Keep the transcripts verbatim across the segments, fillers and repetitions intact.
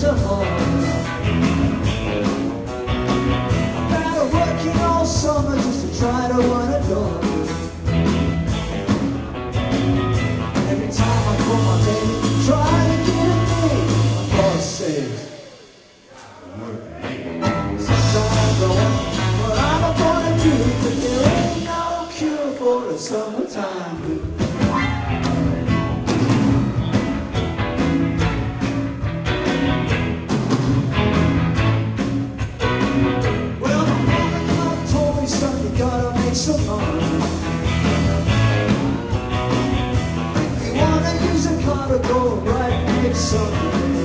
the heart. I've been working all summer just to try to win a dog. Every time I call my baby, try to get at me, my boss says, sometimes I wonder what I'm gonna do, but there ain't no cure for the summertime blues. Some money. If you wanna use a car to go right next Sunday,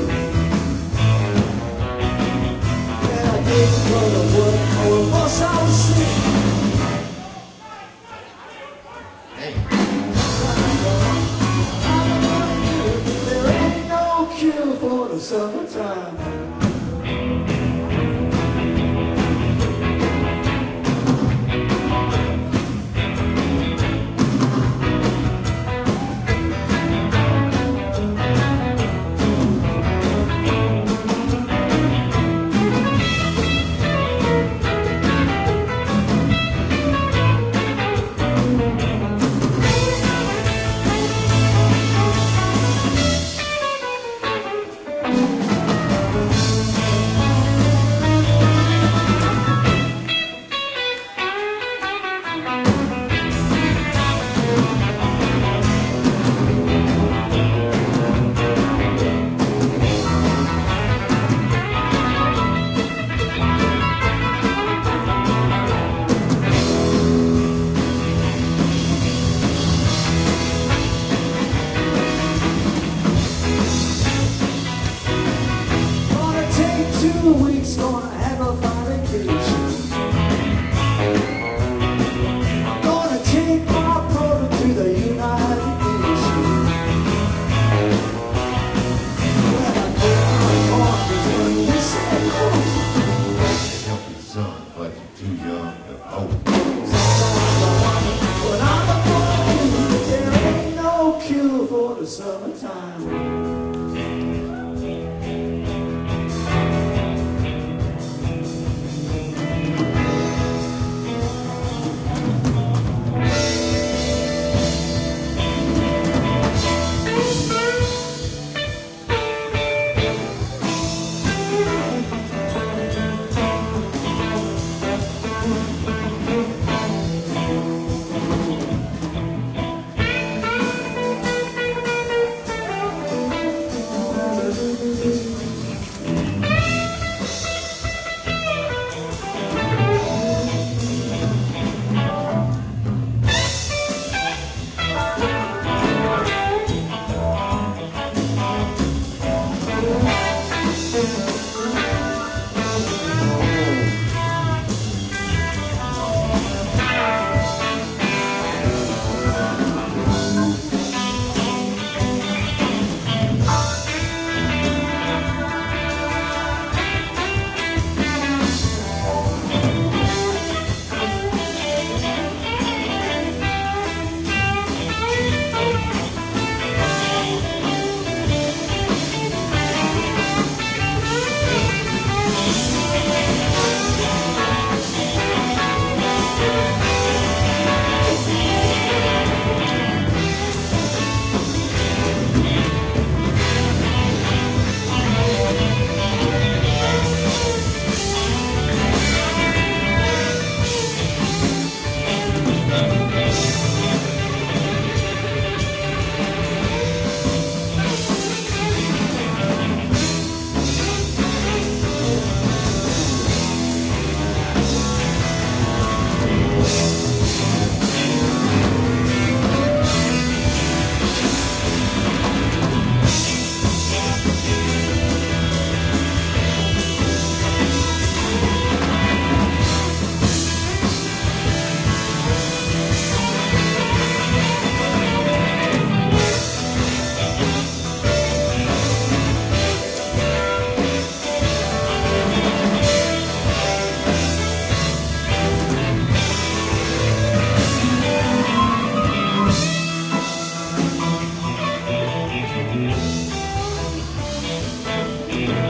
yeah, I didn't go to work, or else I was sick. Hey. There ain't no cure for the summertime. Two weeks gonna have a fine vacation. I'm gonna take my program to the United Nations. When I go to my conference, when you say no, help your son, but you're too young to hope. Sometimes I wonder what I'm gonna do, but there ain't no cure for the summertime.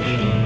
Thank you.